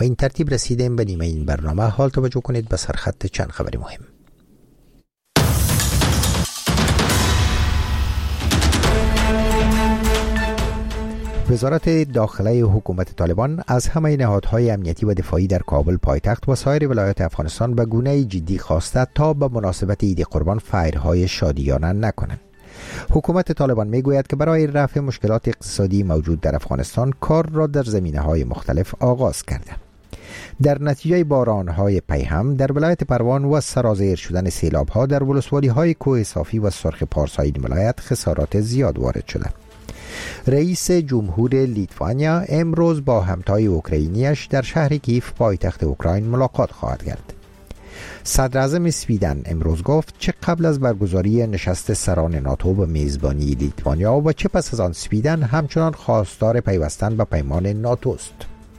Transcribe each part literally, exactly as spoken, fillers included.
این ترتیب رسیدیم به نیمه این برنامه. حال توجه کنید به سرخط چند خبر مهم. وزارت داخله حکومت طالبان از همه نهادهای امنیتی و دفاعی در کابل پایتخت و سایر ولایات افغانستان به گونه جدی خواسته تا به مناسبت عید قربان فیرهای شادیانه نکنند. حکومت طالبان میگوید که برای رفع مشکلات اقتصادی موجود در افغانستان کار را در زمینه‌های مختلف آغاز کرده. در نتیجه باران‌های پیهم در ولایت پروان و سرازیر شدن سیلاب‌ها در ولسوالی‌های کوه صافی و سرخ پارسایی ولایت خسارات زیاد وارد شده. رئیس جمهور لیتوانیا امروز با همتای اوکراینیش در شهر کیف پایتخت اوکراین ملاقات خواهد کرد. صدر اعظم سویدن امروز گفت چه قبل از برگزاری نشست سران ناتو به میزبانی لیتوانیا و چه پس از آن سویدن همچنان خواستار پیوستن به پیمان ناتو است.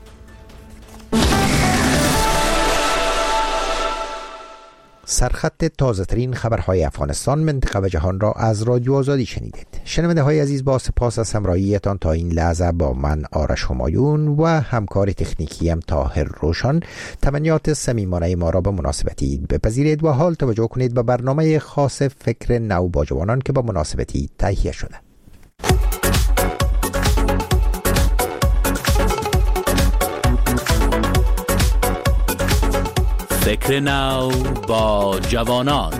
سرخط تازه ترین خبرهای افغانستان، منطقه و جهان را از رادیو آزادی شنیدید. شنونده های عزیز، با سپاس از همراهیتان تا این لحظه با من آرش همایون و همکار تکنیکی ام طاهر روشن تمنیات صمیمانه ما را به مناسبت عید بپذیرید و حال توجه کنید به برنامه خاص فکر نو با جوانان که به مناسبت عید تهیه شده. فکر نو با جوانان.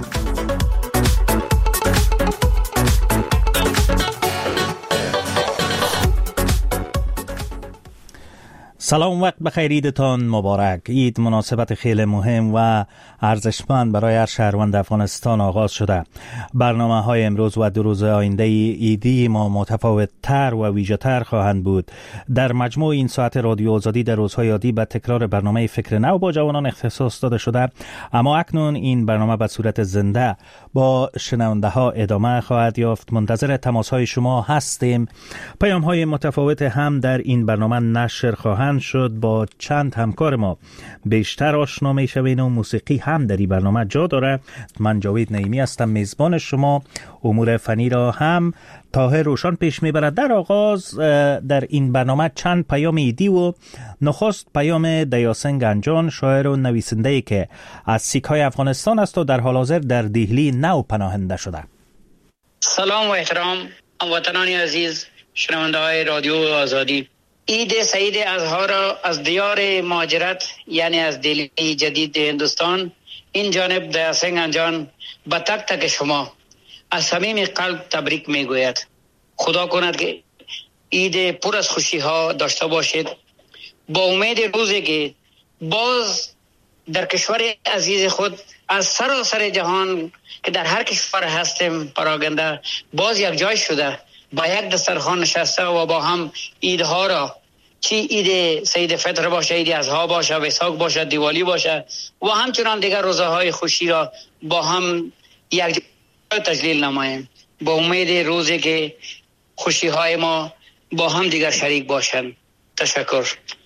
سلام، وقت بخیر، عیدتان مبارک. عید مناسبت خیلی مهم و ارزشمند برای هر شهروند افغانستان آغاز شده. برنامه های امروز و دو روز آینده عیدی ما متفاوت تر و ویژه تر خواهند بود. در مجموع این ساعت رادیو آزادی در روزهای عادی به تکرار برنامه فکر نو با جوانان اختصاص داده شده، اما اکنون این برنامه به صورت زنده با شنونده ها ادامه خواهد یافت. منتظر تماس های شما هستیم. پیام های متفاوت هم در این برنامه نشر خواهند شد. با چند همکار ما بیشتر آشنا می شوین و موسیقی هم در این برنامه جا داره. من جاوید نعیمی هستم میزبان شما. امور فنی را هم طاهر روشن پیش میبرد. در آغاز در این برنامه چند پیام عیدی و نخست پیام دیاسن گنجان، شاعر و نویسنده‌ای که از سیک‌های افغانستان است و در حال حاضر در دهلی نو پناهنده شده. سلام و احترام هموطنان عزیز شنونده های رادیو آزادی. عید سعید اضحی را از دیار مهاجرت یعنی از دلی جدید هندوستان این جانب دیاسن گنجان به تک تک شما از صمیم قلب تبریک میگوید. خدا کند که عید پر از خوشی ها داشته باشید، با امید روزی که باز در کشور عزیز خود از سراسر جهان که در هر کشور هستیم پراگنده باز یک جای شده با یک دسترخوان نشسته و با هم عیدها را، چی عید سید فطر باشه، عید اضحی باشه، ویساک باشه، دیوالی باشه و همچنان دیگر روزهای خوشی را با هم یک جای تجلیل نماییم، با امید روزی که خوشی های ما با هم دیگر شریک باشند. تشکر.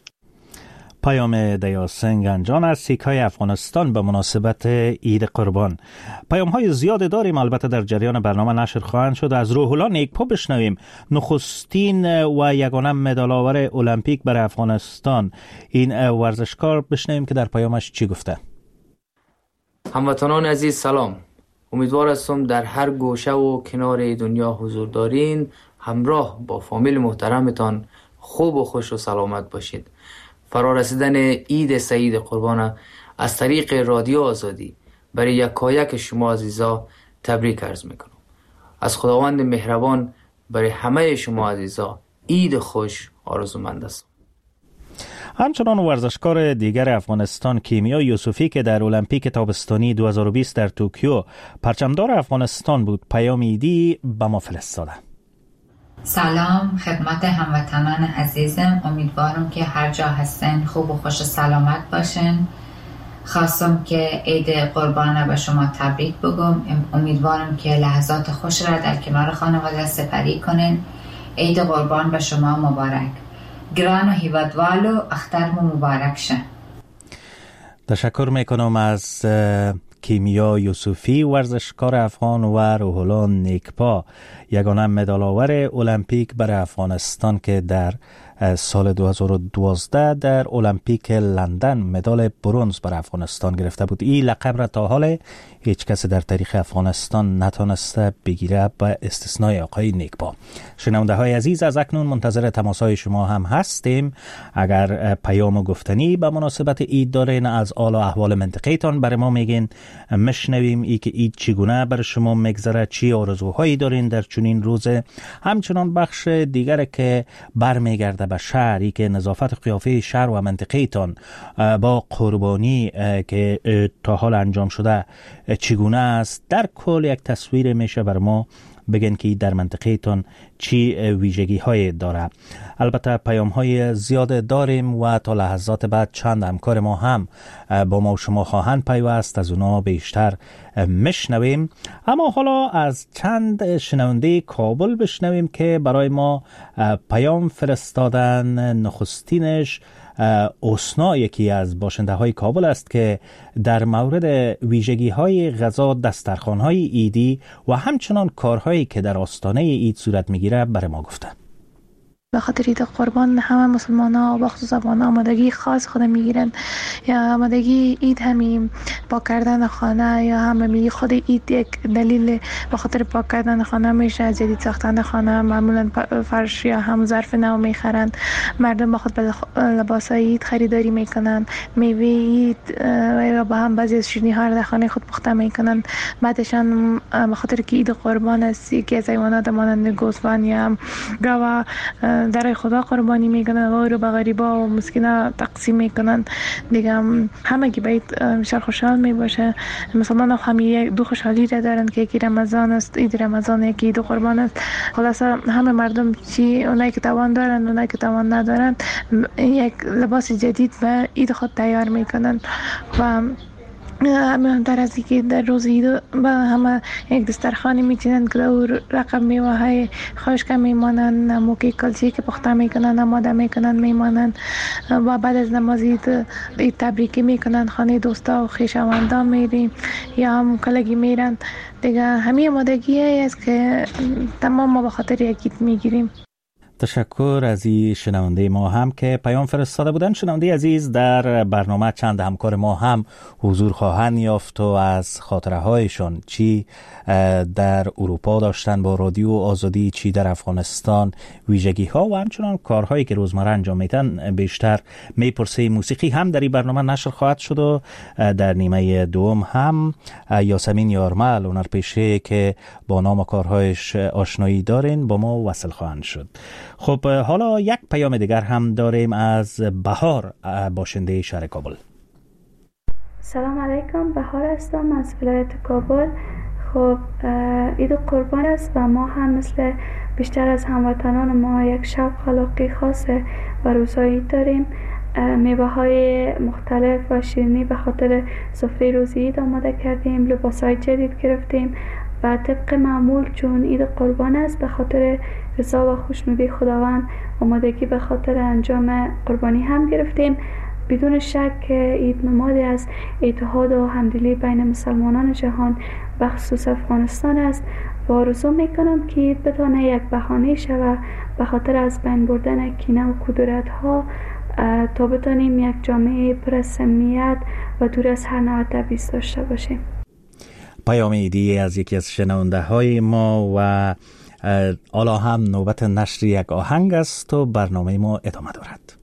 پیام دیاسن گنجان از سیک‌های افغانستان به مناسبت عید قربان. پیام‌های زیاد داریم، البته در جریان برنامه نشر خواهند شد. از روح الله نیکپا بشنویم. نخستین و یگانه مدال آور المپیک برای افغانستان، این ورزشکار، بشنویم که در پیامش چی گفته. هموطنان عزیز سلام. امیدوار هستم در هر گوشه و کنار دنیا حضور دارین، همراه با فامیل محترمتان خوب و خوش و سلامت باشید. فرارسیدن عید سعید قربان از طریق رادیو آزادی برای یکایک شما عزیزا تبریک عرض میکنم. از خداوند مهربان برای همه شما عزیزا عید خوش آرزومند است. همچنان ورزشکار دیگر افغانستان کیمیا یوسفی که در المپیک تابستانی دو هزار و بیست در توکیو پرچمدار افغانستان بود، پیام عیدی به ما فرستاده. سلام خدمت هموطنان عزیزم، امیدوارم که هر جا هستن خوب و خوش و سلامت باشن. خواستم که عید قربانه به شما تبریک بگم. امیدوارم که لحظات خوش را در کنار خانواده سپری کنین. عید قربان به شما مبارک. گران و هیوادوالو اخترم مبارک شه. تشکر میکنم از کیمیا یوسفی، ورزشکار افغان، و روح الله نیکپا، یگانه مدال آور المپیک برای افغانستان که در سال دو هزار و دوازده در المپیک لندن مدال برنز بر افغانستان گرفته بود. این لقب را تا حال هیچ کس در تاریخ افغانستان نتونسته بگیره به استثنای آقای نیکبا. شنونده های عزیز، از اکنون منتظر تماسهای شما هم هستیم. اگر پیام و گفتنی به مناسبت عید دارین، از حال و احوال منطقه تان برای ما میگین، مشنویم ای که عید چگونه بر شما میگذره، چی آرزوهایی دارین در چنین روزه. همچنان بخش دیگر که برمیگرده به شهر، ای که نظافت قیافه شهر و منطقه تان با قربانی که تا حال انجام شده چگونه است. در کل یک تصویر میشه بر ما بگن که در منطقه تان چی ویژگی های داره. البته پیام های زیاد داریم و تا لحظات بعد چند همکار ما هم با ما و شما خواهند پیوست، از اونا بیشتر مشنویم. اما حالا از چند شنونده کابل بشنویم که برای ما پیام فرستادن. نخستینش اوسنا یکی از باشنده های کابل است که در مورد ویژگی های غذا، دسترخوان های عیدی و همچنان کارهایی که در آستانه عید صورت میگیره برای ما گفته. به خاطر عید قربان همه مسلمان ها و خصوصا افغان ها آمادگی خاص خود میگیرن. یا آمادگی عید همین پاک کردن خانه، یا هم میگی خود عید یک دلیل به خاطر پاک کردن خانه میشه. از جدید ساختن خانه معمولا فرش یا هم ظرف نو میخرن. مردم با خود لباس عید خریداری میکنن، میوه عید و با هم بعضی از شیرینی ها در خانه خود پخته میکنن. بعدشان به خاطر که عید قربان است، یکی از حیوانات مانند گوسفند یا گاو در خدا قربانی میکنن و رو به غریبا و مسکینا تقسیم میکنن. دیگه همه کی باید بیشتر خوشحال میباشه. مسلمان ها همه دو خوشحالی را دارن که یکی رمضان است، عید رمضان، یکی عید قربان است. خلاصه همه مردم چی اونایی که توان دارن، اونایی که توان ندارن، یک لباس جدید به عید خود تیار میکنن و همه در از که در روز عید با همه یک دسترخوانی میچینن که در رقم میوه های خشک میمانند، نموکی کلچی که پخته میکنن آماده میکنن میمانند و بعد از نماز عید عید تبریکی میکنن، خانه دوستا و خویشاوندان میریم یا هم کلگی میرن. دیگه همه آمادگی است که تمام ما به خاطر یک عید میگیریم. تشکر از این شنونده ما هم که پیام فرستاده بودن. شنونده عزیز، در برنامه چند همکار ما هم حضور خواهند یافت و از خاطره هایشان چی در اروپا داشتن با رادیو آزادی، چی در افغانستان، ویژگی ها و همچنان کارهایی که روزمره انجام میدن بیشتر میپرسه. موسیقی هم در این برنامه نشر خواهد شد و در نیمه دوم هم یاسمین یارمل، هنرپیشه که با نام و کارهایش آشنایی دارین، با ما وصل خواهند شد. خب حالا یک پیام دیگر هم داریم از بهار، باشنده شهر کابل. سلام علیکم، بهار هستم از ولایت کابل. خب عید قربان است و ما هم مثل بیشتر از هموطنان ما یک شوق علاقه خاص به روزهای عید داریم. میوه های مختلف و شیرینی به خاطر سفره روز عید آماده کردیم، لباس های جدید گرفتیم و طبق معمول چون عید قربان است به خاطر رضا و خوشنودی خداوند آمادگی به خاطر انجام قربانی هم گرفتیم. بدون شک که عید نمادی از اتحاد و همدلی بین مسلمانان جهان و خصوص افغانستان است و آرزو میکنم که عید بتانه یک بهانه شود به خاطر از بین بردن کینه و کدورت ها تا بتانیم یک جامعه پر از صمیمیت و دور از هر نوع تبعیض داشته باشیم. پیام عیدی از یکی از شنونده های ما و حالا هم نوبت نشر یک آهنگ است و برنامه ما ادامه دارد.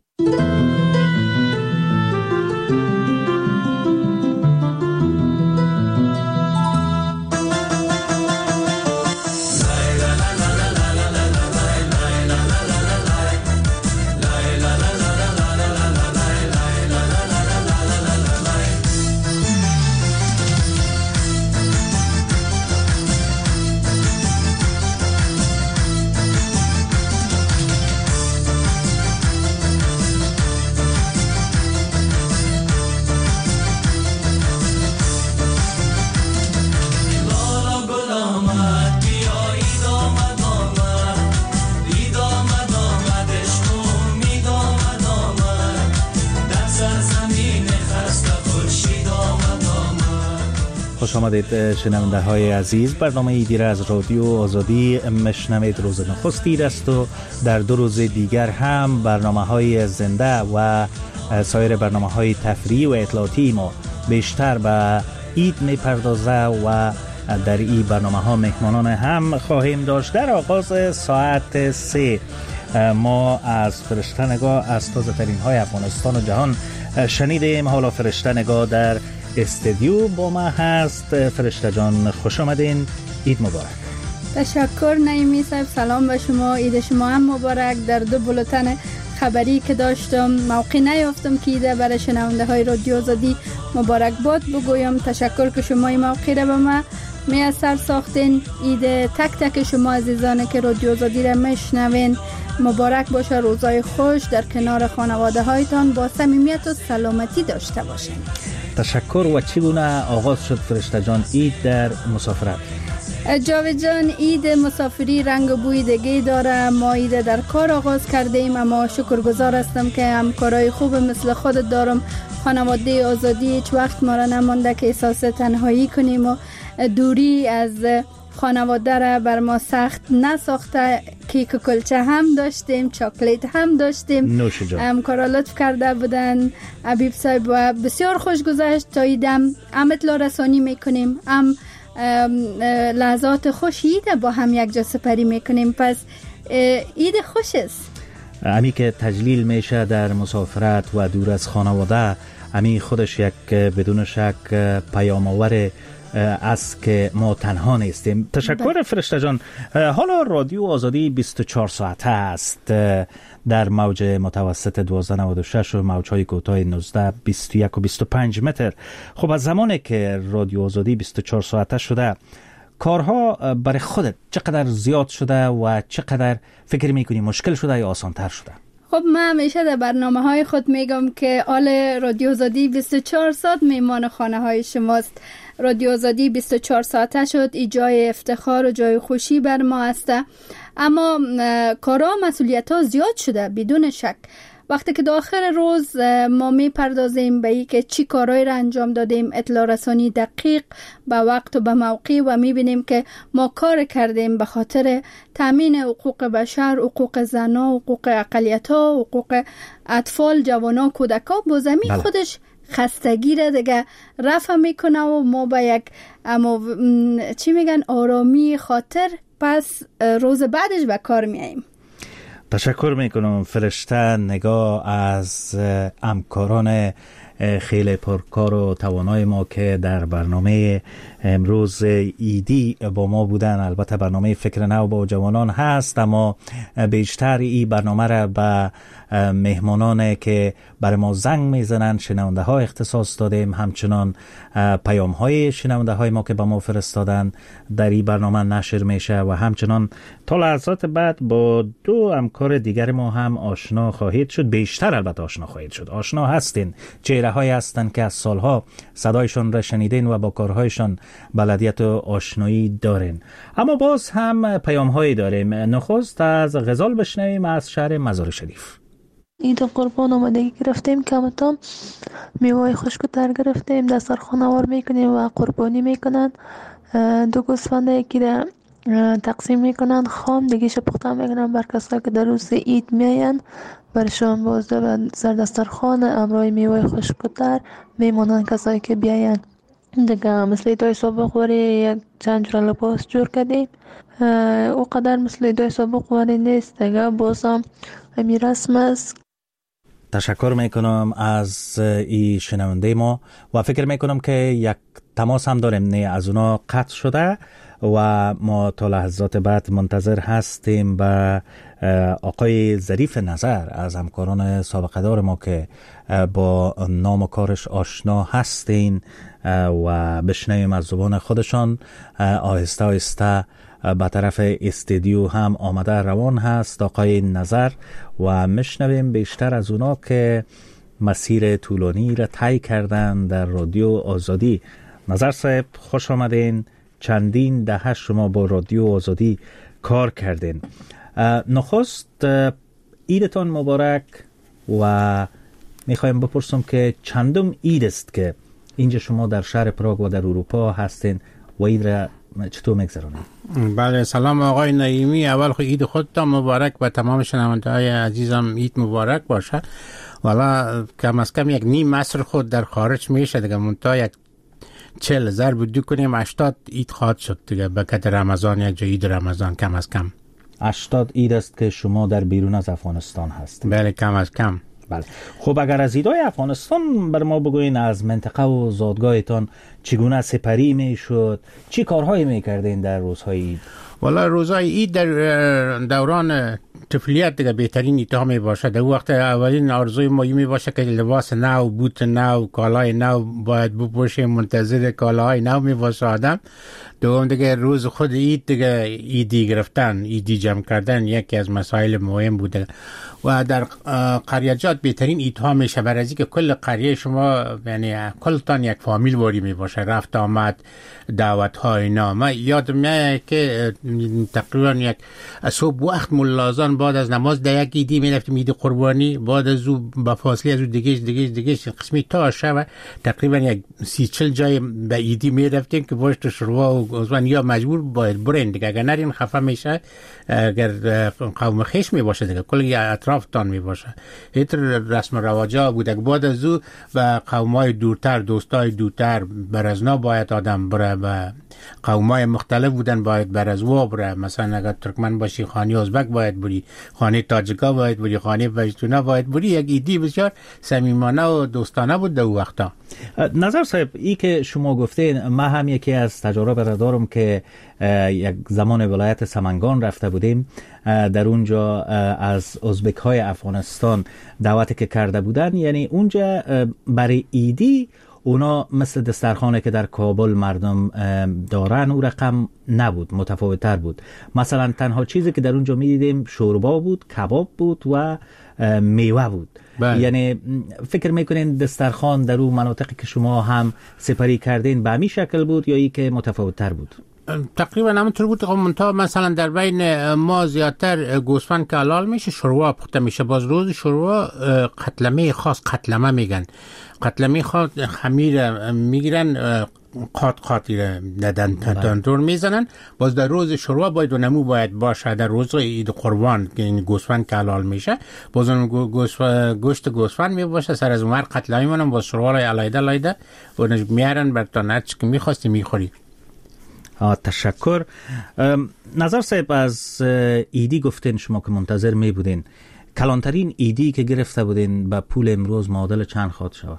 خوش آمدید شنونده های عزیز. برنامه ایدی را از رادیو آزادی مشنوید. روز نخست اید است و در دو روز دیگر هم برنامه های زنده و سایر برنامه های تفریحی و اطلاعاتی ما بیشتر به اید می پردازه و در این برنامه ها مهمانان هم خواهیم داشت. در آغاز ساعت سه ما از فرشته نگاه از تازه ترین های افغانستان و جهان شنیدیم. حالا فرشته نگاه در استودیو با ما هست. فرشته جان خوش آمدین، عید مبارک. تشکر نعیمی صاحب، سلام به شما، عید شما هم مبارک. در دو بولتن خبری که داشتم موقع نیافتم که ایده برای شنونده های رادیو آزادی مبارک باد بگویم. تشکر که شما این موقع را به ما میسر ساختین. عید تک تک شما عزیزان که رادیو آزادی را میشنوین مبارک باشه. روزای خوش در کنار خانواده هایتان با صمیمیت و سلامتی داشته باشین. تشکر. و چگونه آغاز شد فرشته جان عید در مسافرت؟ جاوید جان، عید مسافری رنگ و بوی دیگه داره. ما عید در کار آغاز کردیم، اما شکرگزار هستم که همکارای خوب مثل خودت دارم. خانواده آزادی هیچ وقت ما را نمانده که احساس تنهایی کنیم و دوری از خانواده را بر ما سخت نساخته. کیک و کلچه هم داشتیم، چاکلیت هم داشتیم. همکارا لطف کرده بودن. حبیب صاحب و بسیار خوش گذشت. تا ایدم هم اطلاع رسانی میکنیم، هم لحظات خوش عید با هم یک جا سپری میکنیم. پس عید خوش است. امی که تجلیل میشه در مسافرت و دور از خانواده، امی خودش یک بدون شک پیام آور است که ما تنها نیستیم. تشکر فرشته جان. حالا رادیو آزادی بیست و چهار ساعته است در موج متوسط دوازده نود و شش و موج‌های کوتاه نوزده، بیست و یک و بیست و پنج متر. خب از زمانی که رادیو آزادی بیست و چهار ساعته شده، کارها برای خودت چقدر زیاد شده و چقدر فکر میکنی مشکل شده یا آسان‌تر شده؟ خب من همیشه در برنامه های خود میگم که آل رادیو آزادی بیست و چهار ساعت میمان خانه های شماست. رادیو آزادی بیست و چهار ساعته شد. ای جای افتخار و جای خوشی بر ما است. اما کارا مسئولیت ها زیاد شده بدون شک. وقتی که داخل روز ما می پردازیم به ای که چی کارهایی را انجام دادیم، اطلاع رسانی دقیق به وقت و به موقع، و می بینیم که ما کار کردیم به خاطر تامین حقوق بشر، حقوق زنان، حقوق اقلیت‌ها، حقوق اطفال، جوانان، کودکان. با زمین خودش خستگی را دیگه رفع میکنه و ما با یک اما چی میگن آرامی خاطر پس روز بعدش به کار میاییم. تشکر میکنم فرشته نگاه از همکاران خیلی پرکار و توانای ما که در برنامه امروز ایدی با ما بودن. البته برنامه فکر نو با جوانان هست، اما بیشتر این برنامه را به مهمانان که برای ما زنگ میزنن، شنونده ها اختصاص دادیم. همچنان پیام های شنونده های ما که به ما فرستادن در این برنامه نشر میشه و همچنان تا لحظات بعد با دو همکار دیگر ما هم آشنا خواهید شد. بیشتر البته آشنا خواهید شد. آشنا هستین، چهره هایی هستن که از سالها صدایشون را شنیدین و با کارهایشان بلدیت و آشنایی دارین. اما باز هم پیام هایی داریم. نخست از غزال بشنویم از شهر مزار شریف. عید قربان آمادگی گرفتیم، کمتام میوه خشک تر گرفتیم، دسترخوان آور میکنیم و قربانی میکنن. دو گوسفند یکی را تقسیم میکنن خام، دیگه پخته میکنن بر کسایی که در روز عید میاین. برشان بازده و سر دسترخوان امرای میوه خشک تر میمونن کسایی که بیاین. دیگه مثل ایدای سابق وری یک چند جور لباس جور کردیم. او قدر مثل ایدای سابق وری نیست، دیگه بازم همی رسم است. تشکر میکنم از این شنونده ما و فکر میکنم که یک تماس هم داریم نه از اونا قطع شده و ما تا لحظات بعد منتظر هستیم به آقای ظریف نظر از همکاران سابقه دار ما که با نام و کارش آشنا هستین و بشنویم از زبان خودشان. آهسته آهسته به طرف استودیو هم آمده روان هست آقای نظر و مشنویم بیشتر از اونا که مسیر طولانی را طی کردن در رادیو آزادی. نظر صاحب خوش آمدین. چندین دهه شما با رادیو آزادی کار کردین. نخست عیدتان مبارک و میخوایم بپرسم که چندم عید است که اینجا شما در شهر پراگ و در اروپا هستین و عید را چطور میگذرونید؟ بله، سلام آقای نعیمی. اول خود عید خودتان مبارک و تمام شنونده‌های عزیزم عید مبارک باشه. والا کم از کم یک نیم عصر خود در خارج میشه دیگه، منتها یک چهل ضرب دو کنیم هشتاد عید خواهد شد دیگه به قدر رمضان، یک جا عید رمضان کم از کم هشتاد عید است که شما در بیرون از افغانستان هستید. بله کم از کم. بله. خب اگر از عیدهای افغانستان بر ما بگوین، از منطقه و زادگاهتان چگونه سپری میشد، چی کارهایی میکردین در روزهای عید؟ والا روزهای عید در دوران طفولیت دیگه بهترین ایتها می باشه. در وقت اولین آرزوی ما می باشه که لباس نو، بوت نو، کالای نو باید بپوشیم، منتظر کالاهای نو می باشه آدم. دوم دیگه روز خود عید دیگه ایدی گرفتن، ایدی جمع کردن یکی از مسائل مهم بوده و در قریه‌جات بهترین ایدها میشه برای اینکه کل قریه شما یعنی کلتان یک فامیل واری می باشه، رفت آمد، دعوت ها اینا. من یادم میاد که تقریبا یک صبح وقت ملازان بعد از نماز در یک ایدی می رفتیم، عید قربانی، بعد از او با فاصله از او دیگه دیگه دیگه قسمی تا شب تقریبا یک سی چل جای به ایدی می رفتیم که باش تو شروع و گوزوان یا مجبور باید برین دیگه، اگر نرین خفه میشه. اگر قوم خیش می باشه دیگه کل اطراف تان می باشه. هیتر رسم رواجا بوده. بعد از او به قومای دورتر، دوستای دورتر برازنا باید آدم بره، و قومای مختلف بودن باید برازوا بره. مثلا اگر ترکمن باشی خانه ازبک باید بری، خانه تاجیکا باید بری، خانه پشتونا باید بری. یک ایدی بسیار صمیمانه و دوستانه بود در وقتا. نظر صاحب، ای که شما گفتین، من هم یکی از تجارب را دارم که یک زمان ولایت سمنگان رفته بودیم. در اونجا از ازبک های افغانستان دعوتی که کرده بودن، یعنی اونجا برای ایدی اونا مثل دسترخانه که در کابل مردم دارن او رقم نبود، متفاوت‌تر بود. مثلا تنها چیزی که در اونجا می‌دیدیم شوربا بود، کباب بود و میوه بود. بله. یعنی فکر میکنین دسترخوان در اون مناطقی که شما هم سپری کردین به همین شکل بود یا ای که متفاوت‌تر بود؟ تقریبا همونطور بود. منتها مثلا در بین ما زیادتر گوسفند که حلال میشه شوروا پخته میشه. باز روز شوروا قتلمه خاص، قتلمه میگن، قتلمه خاص خمیر میگیرن، قات قاطی ندن تندور میزنن. باز در روز شوروا باید و نمو باید باشه. در روز عید قربان که این گوسفند که حلال میشه، باز اون گوشت گوسفند می باشه. سر از اونور قتلمه میمونن، باز شوروا لای علایده لایده و میارن بر تا نچ که میخواستی میخوری. تشکر. نظر صاحب، از ایدی گفتین شما که منتظر می بودین، کلانترین ایدی که گرفته بودین به پول امروز معادل چند خواهد شود؟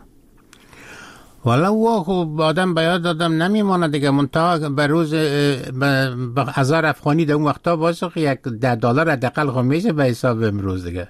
والا و خب آدم به یاد آدم نمیمانه دیگه. منتها به روز به هزار افغانی در اون وقتا باشه یک ده دلار حداقل خمیشه به حساب امروز دیگه.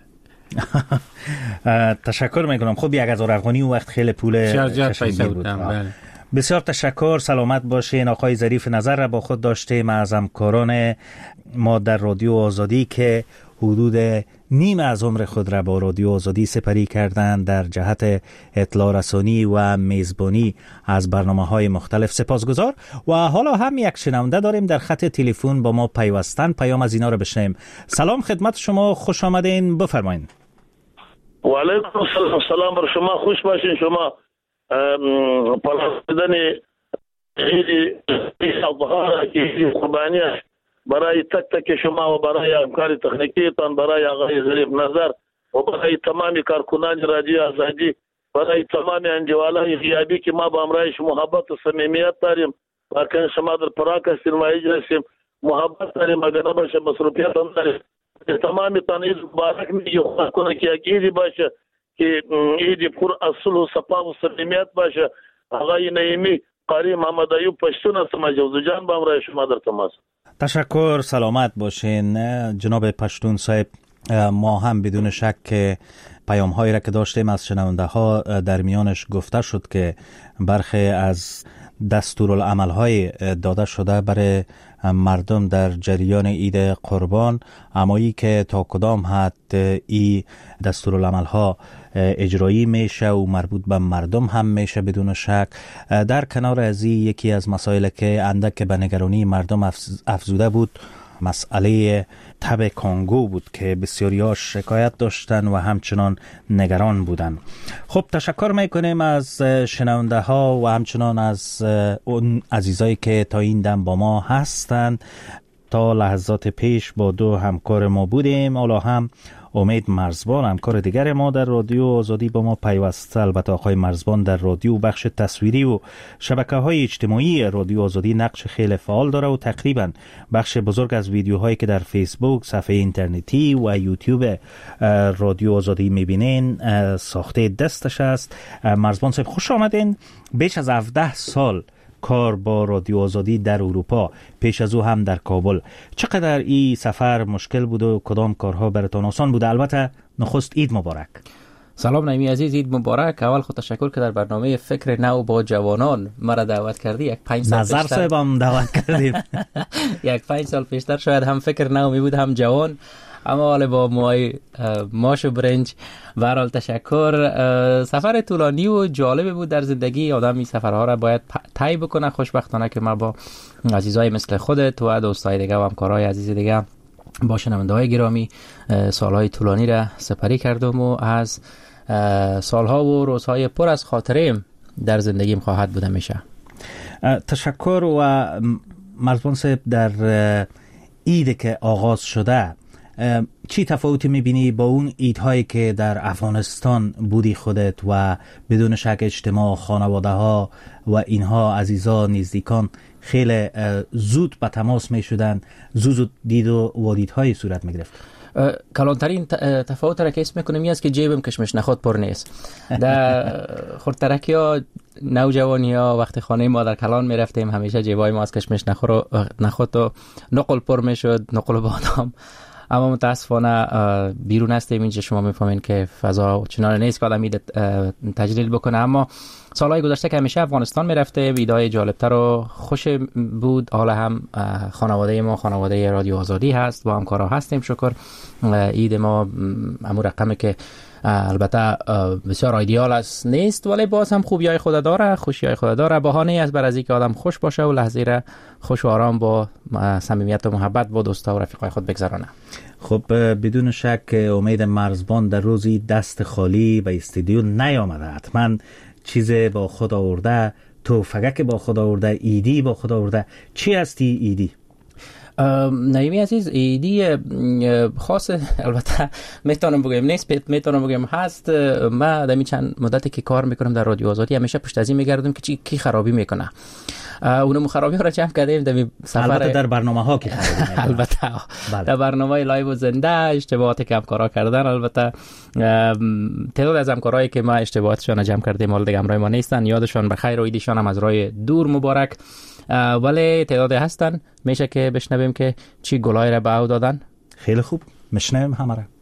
تشکر میکنم. خب یک هزار افغانی اون وقت خیلی پول پیسه بود. بله. بسیار تشکر. سلامت باشین. آقای ظریف نظر را با خود داشتیم از همکاران ما در رادیو آزادی که حدود نیم از عمر خود را با رادیو آزادی سپری کردند در جهت اطلاع رسانی و میزبانی از برنامه‌های مختلف. سپاسگزار. و حالا هم یک شنونده داریم در خط تلفن با ما پیوستن، پیام از اینا رو بشنویم. سلام خدمت شما، خوش آمدین، بفرمایید. و علیکم السلام. سلام بر شما، خوش باشین. شما پرستدن عید الاضحی که عید قربانی برای تک تک شما و برای همکار تکنیکی تان، برای آقای ظریف نظر و برای تمامی کارکنان رادیو آزادی، برای تمامی انجوالای غیابی که ما با امرایش محبت و صمیمیت داریم. واقعا شما در پراگ هستیم و اینجا هستیم، محبت داریم، اگر نباشه مصروفیت هم داریم. تمامی تان عید مبارک میگه، خدا کنه که یک عیدی باشه که عیدی پر اصل و صفا و صمیمیت باشه. آقای نعیمی قاری محمد ایوب پشتون هستم، جوزو جان با امرای شما در تماس. تشکر. سلامت باشین جناب پشتون صاحب. ما هم بدون شک که پیام هایی را که داشتیم از شنونده ها در میانش گفته شد که برخی از دستورالعمل های داده شده برای مردم در جریان عید قربان، اما ای که تا کدام حد ای دستورالعمل ها اجرایی میشه و مربوط به مردم هم میشه بدون شک. در کنار از این یکی از مسائل که اندک به نگرانی مردم افزوده بود مسئله تب کانگو بود که بسیاری‌ها شکایت داشتن و همچنان نگران بودن. خب تشکر میکنیم از شنونده ها و همچنان از اون عزیزایی که تا این دم با ما هستند. تا لحظات پیش با دو همکار ما بودیم. حالا هم امید مرزبان همکار دیگر ما در رادیو آزادی با ما پیوسته. البته آقای مرزبان در رادیو بخش تصویری و شبکه‌های اجتماعی رادیو آزادی نقش خیلی فعال داره و تقریبا بخش بزرگ از ویدیوهایی که در فیسبوک، صفحه اینترنتی و یوتیوب رادیو آزادی میبینین ساخته دستش است. مرزبان صاحب خوش آمدین. بیش از هفده سال کار با رادیو آزادی در اروپا، پیش از او هم در کابل. چقدر این سفر مشکل بود و کدام کارها براتون آسان بود؟ البته نخست عید مبارک. سلام نعیمی عزیز، عید مبارک. اول خود تشکر که در برنامه فکر نو با جوانان مرا دعوت کردی. یک پنج سال نظر پیشتر صاحب هم دعوت کردیم. یک پنج سال پیشتر شاید هم فکر نو می بود هم جوان، اما حالا با موهای ماش و برنج. برحال تشکر. سفر طولانی و جالب بود در زندگی. آدم این سفرها را باید طی بکنه. خوشبختانه که ما با عزیزای مثل خودت و دوستای دیگه و همکارای عزیز دیگه با شنونده‌های گرامی سالهای طولانی را سپری کردم و از سالها و روزهای پر از خاطره در زندگیم خواهد بود همیشه. تشکر. و مرزبان صاحب در عید که آغاز شده چی تفاوتی میبینی با اون عیدهایی که در افغانستان بودی خودت و بدون شک اجتماع خانواده ها و اینها عزیزا نزدیکان خیلی زود به تماس میشدن، زود زود دید و وادیدهای صورت میگرفت؟ کلانترین تفاوت را که اسم میکنم این است که جیبم کشمش نخود پر نیست. در خردترکی ها نوجوانی ها وقتی خانه ما در کلان میرفتیم همیشه جیبای ما از کشمش نخود و نقل پر میشد، نقل و بادام. اما متاسفانه بیرون هستیم اینجا شما میفهمین که فضا چنان نیست که آدم ایده تجلیل بکنه. اما سالهای گذشته که همیشه افغانستان میرفته ایدهای جالبتر و خوش بود. حالا هم خانواده ما خانواده رادیو آزادی هست، با همکارا هستیم. شکر عید ما امور رقمی که البته بسیار ایدئال است نیست، ولی باز هم خوبیای خود داره، خوشیای خود داره. بهانه از بر از اینکه آدم خوش باشه و لحظه را خوش و آرام با صمیمیت و محبت با دوستا و رفیقای خود بگذرانه. خب بدون شک امید مرزبان در روزی دست خالی به استودیو نیامده. حتما چیز با خود آورده، توفقک با خود آورده، ایدی با خود آورده. چی هستی ایدی؟ نعیمی عزیز، ایدی خاص البته میتونم بگم نیست، میتونم بگم هست. من دمی چند مدتی که کار میکنم در رادیو آزادی همیشه پشت از این میگردم که چی کی خرابی میکنه. اونم خرابی ها را جمع کردیم دمی سفر. البته در برنامه ها که خرابی میکنه. البته بله. در برنامه لایو و زنده اشتباهاتی که همکارا کردن، البته تعداد از همکارایی که ما اشتباهاتشون جمع کردیم حالا دیگه همراه ما نیستن، یادشون بخیر و ایدیشون هم از راه دور مبارک. ولی تعداد هستن. میشه که بشنویم که چی گلای را به او دادن. خیلی خوب، میشنویم همه را.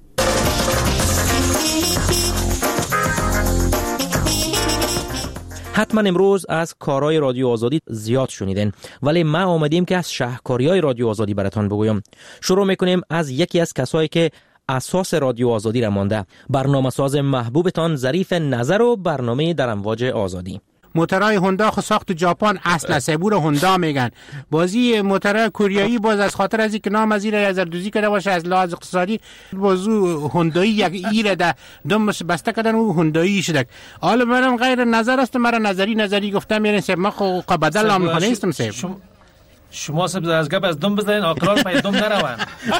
حتما امروز از کارهای رادیو آزادی زیاد شنیدین، ولی ما آمدیم که از شهرکاری‌های رادیو آزادی براتون بگویم. شروع میکنیم از یکی از کسایی که اساس رادیو آزادی را مانده، برنامه‌ساز محبوبتان ظریف نظر و برنامه در امواج آزادی. موترهای هوندا خو ساخت ژاپن اصل سبور هوندا میگن. بازی موترهای کوریایی باز از خاطر از اینکه نام از ایره زردوزی کرده باشه از لحاظ اقتصادی بازو هوندایی یک ایره ده دم بسته کردن و هوندایی شده. حالا منم غیر نظر است، مرا نظری نظری گفتم یعنی سب ما خو بدل نام کنه استم سب شما شما سب از گپ از دم بزنین آقرار پای دم نروان.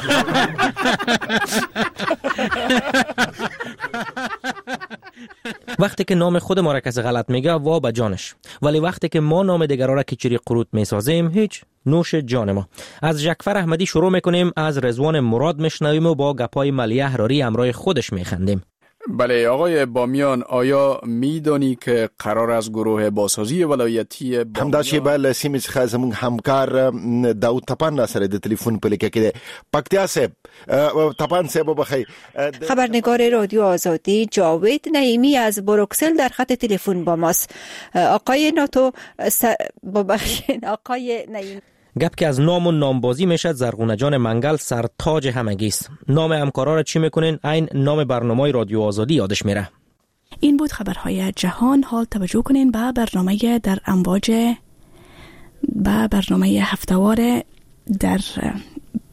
وقتی که نام خود ما را کسی غلط میگه وا به جانش، ولی وقتی که ما نام دیگر را کچری قروت میسازیم هیچ، نوش جان ما. از جعفر احمدی شروع میکنیم، از رضوان مراد میشنویم و با گپای ملیه احراری همراه خودش میخندیم. بله آقای بامیان، آیا میدانی که قرار از گروه بازسازی ولایتی همدا شیبه لسیمې څخه زموږ همکار داود تپان سره د تلیفون په لیکه کې ده. پکتیا صاحب، تپان صاحب بخیر. خبرنگار رادیو آزادی جاوید نعیمی از بروکسل در خط تلفن با ماست. آقای ناتو س... ببخشید آقای نعیمی، گپ که از نام و نامبازی میشد، زرغونه جان منگل سرتاج همگیست. نام همکارا را چی میکنین؟ این نام برنامه رادیو آزادی یادش میره. این بود خبرهای جهان. حال توجه کنین به برنامه در امواج، به برنامه هفتهوار در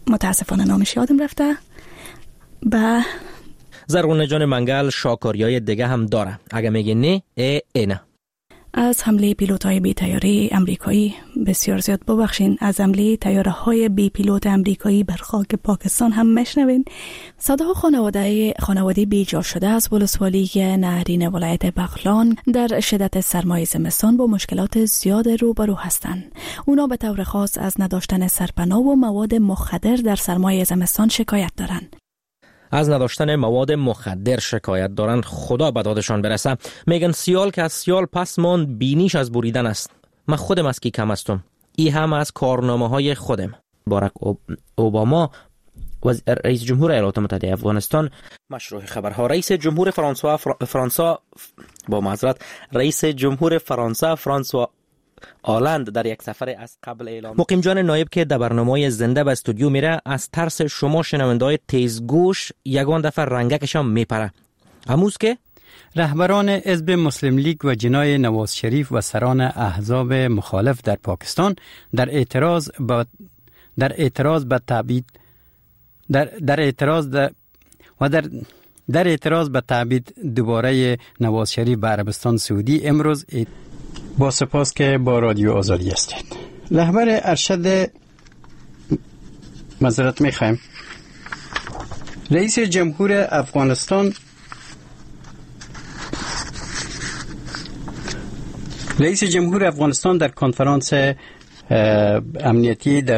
متاسفانه نامش یادم رفته. به زرغونه جان منگل شاکاریای دیگه هم داره. اگه میگه نه ای اینه. از حمله پیلوت‌های بی طیاره آمریکایی بسیار زیاد ببخشین، از حمله طیاره‌های بی پیلوت آمریکایی بر خاک پاکستان هم میشنوین. صداها خانواده خانواده بیجا شده از ولسوالی نهرین ولایت بغلان در شدت سرمای زمستان با مشکلات زیاد روبرو هستند. اونا به طور خاص از نداشتن سرپناه و مواد مخدر در سرمای زمستان شکایت دارند. از نداشتن مواد مخدر شکایت دارند. خدا به دادشان برسه. میگن سیال که از سیال پس ماند بینیش از بریدن است. من خودم از کی کم هستم. ای هم از کارنامه های خودم. باراک اوباما رئیس جمهور ایالات متحده افغانستان مشروع خبرها رئیس جمهور فرانسوا فرانسا با معذرت رئیس جمهور فرانسه فرانسوا آلند در یک سفر از قبل اعلام مقیم جان نایب که در برنامه زنده به استودیو میره از ترس شما شنونده‌های تیزگوش یگان دفعه رنگکشان میپره. اموز که رهبران حزب مسلم لیگ و جنای نواز شریف و سران احزاب مخالف در پاکستان در اعتراض با در اعتراض به تبعید در در اعتراض در و در در اعتراض به تبعید دوباره نواز شریف به عربستان سعودی امروز ات... با سپاس که با رادیو آزادی هستید. رهبر ارشد معذرت میخوایم رئیس جمهور افغانستان رئیس جمهور افغانستان در کنفرانس امنیتی در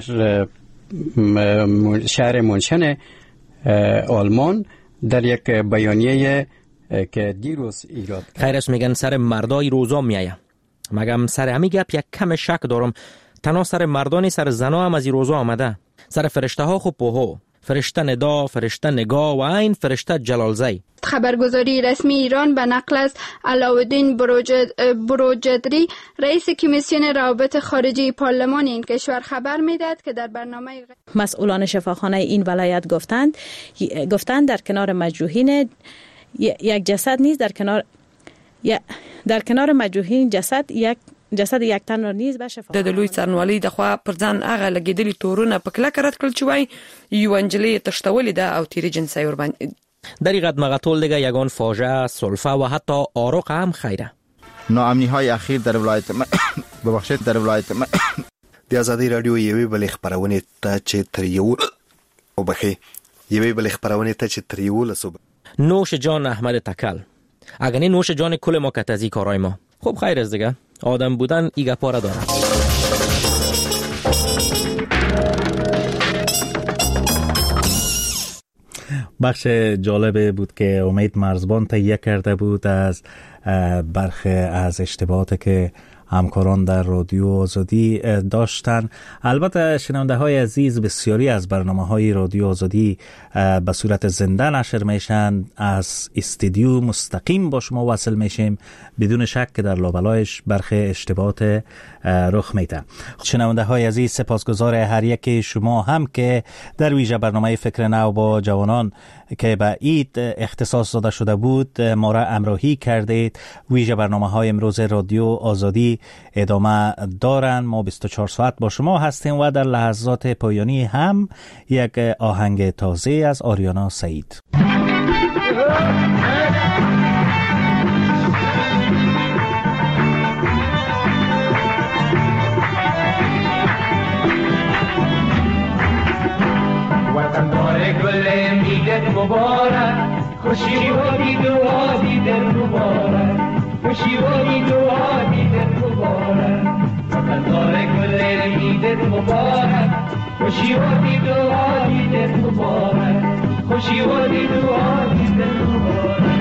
شهر منشن آلمان در یک بیانیه که دیروز ایراد خیر است میگن سر مردای روزا میایه. مگم سر همی گپ یک کم شک دارم. تنها سر مردانی سر زنا هم از این روزا آمده. سر فرشته ها خوب پوهو، فرشته ندا، فرشته نگاه و این فرشته جلالزی. خبرگزاری رسمی ایران به نقل از علاءالدین بروجد بروجدری رئیس کمیسیون روابط خارجی پارلمان این کشور خبر میداد که در برنامه مسئولان شفاخانه این ولایت گفتند گفتند در کنار مجروحین یک جسد نیز در کنار در کنار مجروحین جسد یک جسد یک تن را نیز به شفاخانه د لوی څرنوالي د خوا پر ځان هغه لګیدلی تورونه په کلکه رد کړل چې وای یو انجلۍ تشتولې ده او تیری جنسي ور باندې در این قدمه طول دیگه یگان فاجعه سلفه و حتی آروق هم خیره. ناامنی های اخیر در ولایت م... ببخشید در ولایت م... د آزادی رادیو یوې بلې خبرونه ته چې تر یو او بخي یوې بلې خبرونه ته چې تر یو لسو نوش جان احمد تکل اگه نوش جان کل ما کتازی کارای ما. خب خیر است دیگه. آدم بودن ایگه پاره داره. بخش جالب بود که امید مرزبان تهیه کرده بود از برخی از اشتباهاتی که همکاران در رادیو آزادی داشتن. البته شنونده های عزیز بسیاری از برنامه های رادیو آزادی به صورت زنده نشر میشن. از استودیو مستقیم با شما وصل میشیم بدون شک که در لابلایش برخی اشتباهات رخ میده. شنونده های عزیز سپاسگزار هر یک شما هم که در ویژه برنامه فکر نو با جوانان که به عید اختصاص داده شده بود ما را همراهی کردید. ویژه برنامه های امروز رادیو آزادی ادامه دارن. ما بیست و چهار ساعت با شما هستیم و در لحظات پایانی هم یک آهنگ تازه از آریانا سعید. وطن دار گل میدت مبارک خوشی و دید و آدیدت مبارک خوشی و دید و آدیدت مبارک وطن دار گل میدت مبارک خوشی و دید و آدیدت مبارک خوشی و دید و آدیدت مبارک